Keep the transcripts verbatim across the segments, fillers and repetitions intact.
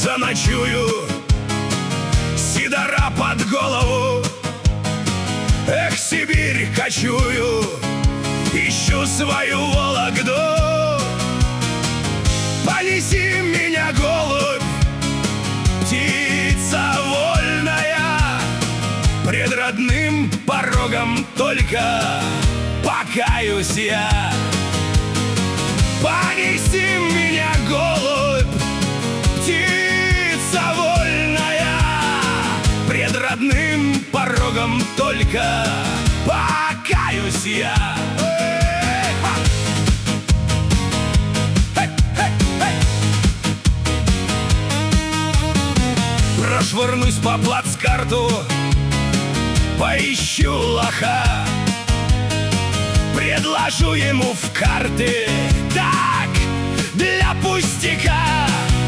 заночую, сидора под голову. Эх, Сибирь кочую, ищу свою Вологду. Понеси меня, голубь, птица вольная, пред родным порогом только покаюсь я. Понеси меня, голубь, птица вольная, пред родным порогом только покаюсь я. Прошвырнусь по плацкарту, поищу лоха, предложу ему в карты, так, для пустяка.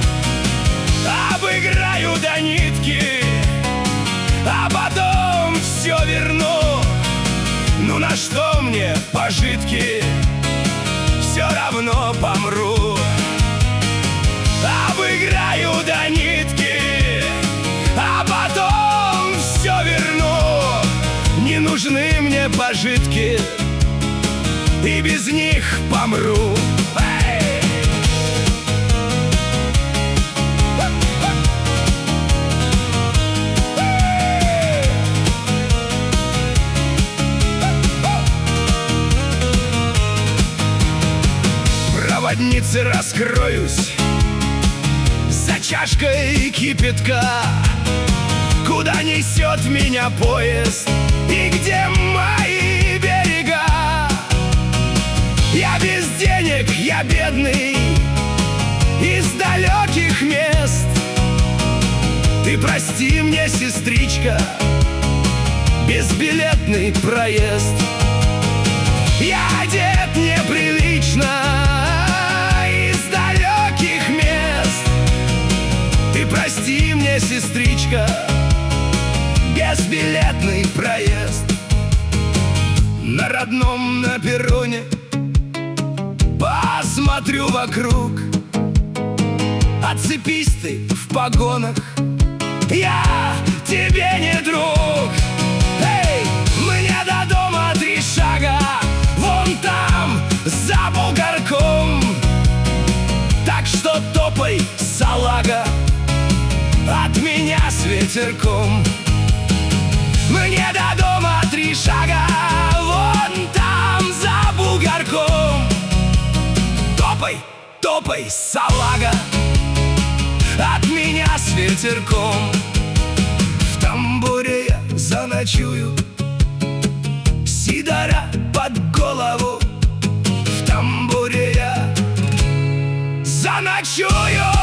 Обыграю до нитки, а потом все верну. Ну на что мне пожитки, все равно помру. Обыграю до нитки, а потом все верну. Не нужны мне пожитки, и без них помру. Эй! Проводнице раскроюсь за чашкой кипятка. Куда несет меня поезд и где мои берега? Я без денег, я бедный, из далеких мест. Ты прости мне, сестричка, безбилетный проезд. Я одет неприлично, из далеких мест. Ты прости мне, сестричка, безбилетный проезд. На родном, на перроне посмотрю вокруг. Отцепись ты в погонах, я тебе не друг. Эй, мне до дома три шага, вон там, за бугорком. Так что топай, салага, от меня с ветерком. Мне до дома три шага, вон там, за бугорком. Топай, топай, салага, от меня с ветерком. В тамбуре я заночую, сидора под голову. В тамбуре я заночую.